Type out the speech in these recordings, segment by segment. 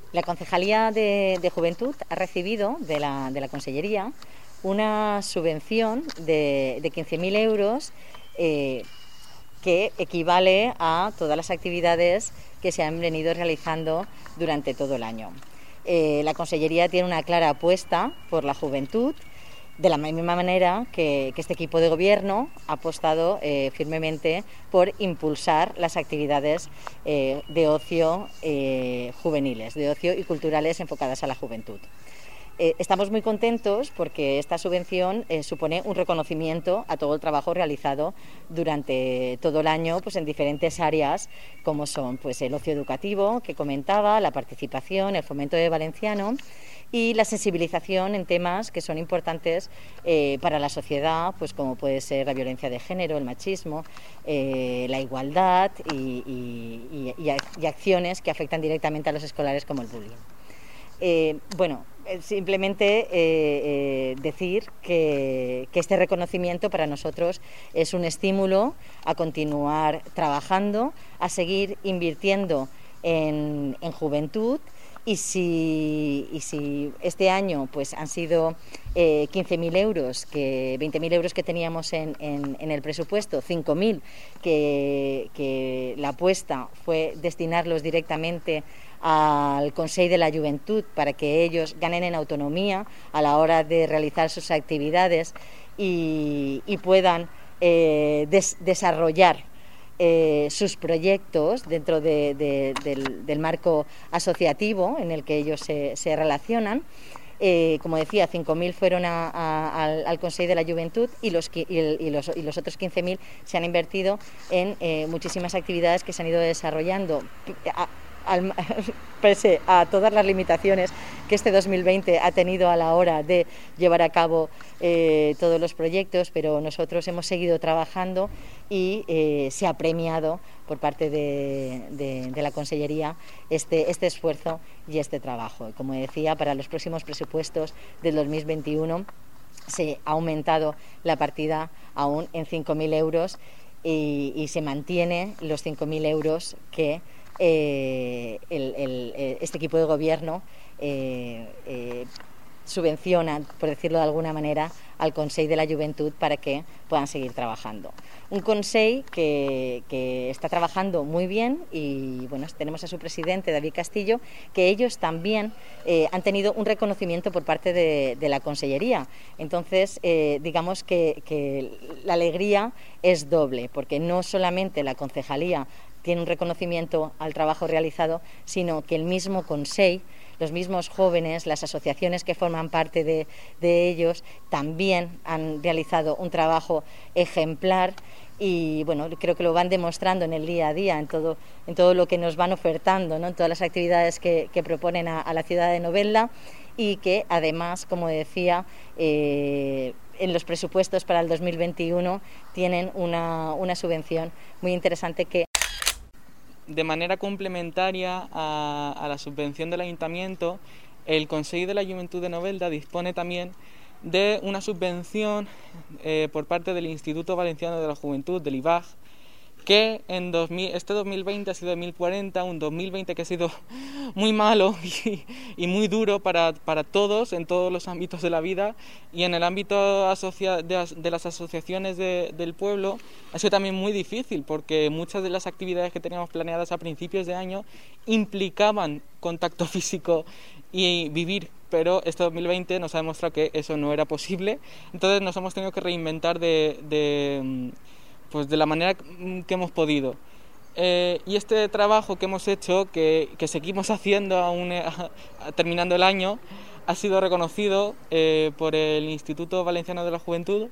La Concejalía de Juventud ha recibido de la Consellería una subvención de 15.000 euros que equivale a todas las actividades que se han venido realizando durante todo el año. La Consellería tiene una clara apuesta por la juventud, de la misma manera que este equipo de gobierno ha apostado firmemente por impulsar las actividades de ocio juveniles, de ocio y culturales enfocadas a la juventud. Estamos muy contentos porque esta subvención supone un reconocimiento a todo el trabajo realizado durante todo el año, pues en diferentes áreas, como son pues el ocio educativo que comentaba, la participación, el fomento de valenciano y la sensibilización en temas que son importantes para la sociedad, pues como puede ser la violencia de género, el machismo, la igualdad y acciones que afectan directamente a los escolares como el bullying. Simplemente decir que este reconocimiento para nosotros es un estímulo a continuar trabajando, a seguir invirtiendo en juventud. Y si este año pues han sido 15.000 euros, 20.000 euros que teníamos en el presupuesto, 5.000 que la apuesta fue destinarlos directamente al Consell de la Juventud para que ellos ganen en autonomía a la hora de realizar sus actividades y puedan desarrollar sus proyectos dentro del marco asociativo en el que ellos se relacionan. Como decía, 5.000 fueron al Consell de la Juventud y los otros 15.000 se han invertido en muchísimas actividades que se han ido desarrollando pese a todas las limitaciones que este 2020 ha tenido a la hora de llevar a cabo todos los proyectos, pero nosotros hemos seguido trabajando y se ha premiado por parte de la Consellería este esfuerzo y este trabajo. Como decía, para los próximos presupuestos del 2021 se ha aumentado la partida aún en 5.000 euros y se mantiene los 5.000 euros que este equipo de gobierno subvenciona, por decirlo de alguna manera, al Consell de la Juventud para que puedan seguir trabajando. Un Consell que está trabajando muy bien y bueno, tenemos a su presidente, David Castillo, que ellos también han tenido un reconocimiento por parte de la Consellería. Entonces, digamos que la alegría es doble, porque no solamente la Concejalía tiene un reconocimiento al trabajo realizado, sino que el mismo Consell, los mismos jóvenes, las asociaciones que forman parte de ellos, también han realizado un trabajo ejemplar y bueno, creo que lo van demostrando en el día a día, en todo lo que nos van ofertando, ¿no? En todas las actividades que proponen a la ciudad de Novelda y que además, como decía, en los presupuestos para el 2021 tienen una subvención muy interesante que... De manera complementaria a la subvención del Ayuntamiento, el Consell de la Juventud de Novelda dispone también de una subvención por parte del Instituto Valenciano de la Juventud, del IVAG, que este 2020 ha sido 2040, un 2020 que ha sido muy malo y muy duro para todos, en todos los ámbitos de la vida, y en el ámbito de las asociaciones del pueblo ha sido también muy difícil, porque muchas de las actividades que teníamos planeadas a principios de año implicaban contacto físico y vivir, pero este 2020 nos ha demostrado que eso no era posible. Entonces nos hemos tenido que reinventar de la manera que hemos podido. Y este trabajo que hemos hecho, que seguimos haciendo aún terminando el año, ha sido reconocido por el Instituto Valenciano de la Juventud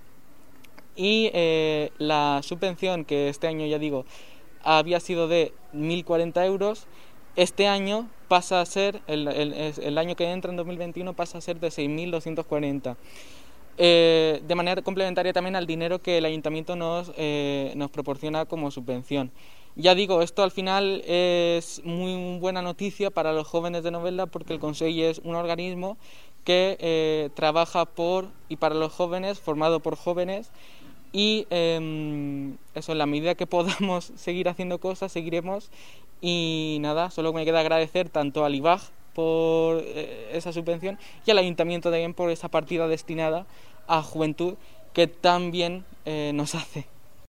y la subvención, que este año, ya digo, había sido de 1.040 euros, este año pasa a ser, el año que entra en 2021 pasa a ser de 6.240. De manera complementaria también al dinero que el Ayuntamiento nos proporciona como subvención. Ya digo, esto al final es muy buena noticia para los jóvenes de Novelda, porque el Consell es un organismo que trabaja por y para los jóvenes, formado por jóvenes, y eso, en la medida que podamos seguir haciendo cosas, seguiremos. Y nada, solo me queda agradecer tanto al IVAG por esa subvención y al ayuntamiento también por esa partida destinada a juventud que tan bien nos hace.